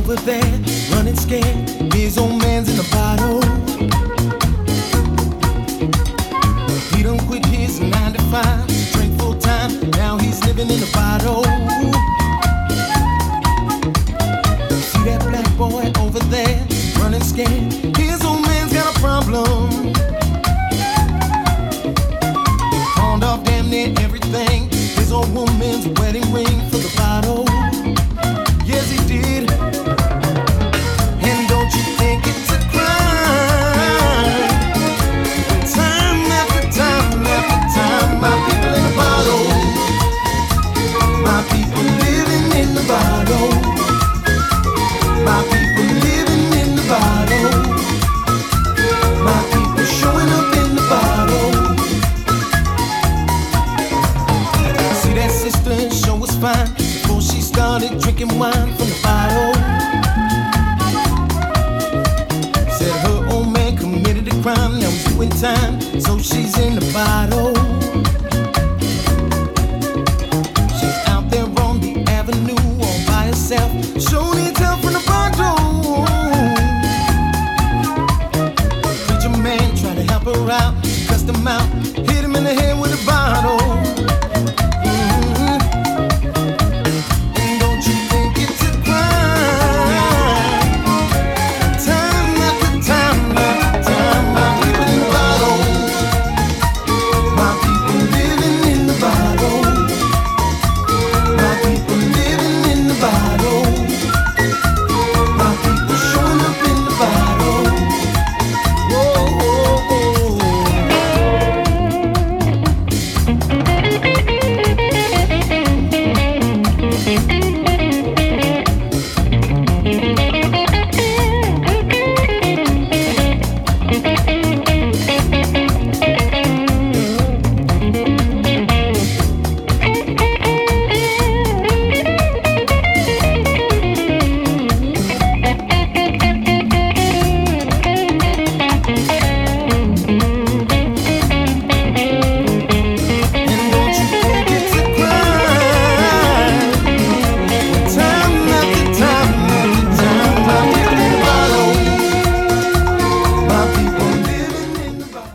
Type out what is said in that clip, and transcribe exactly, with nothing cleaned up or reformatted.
over there, running scared. His old man's in the bottle. He done quit his nine to five, drink full time. Now he's living in the bottle. See that black boy over there, running scared. His old man's got a problem. He pawned off damn near everything. His old woman's wedding ring for the bottle. Yes, he did. And don't you think it's a crime? Time after time after time, my people in the bottle. My people living in the bottle. My people living in the bottle. My people showing up in the bottle. See that sister show was fine before she started drinking wine from the bottle. Said her old man committed a crime, now he's doing time, so she's in the bottle.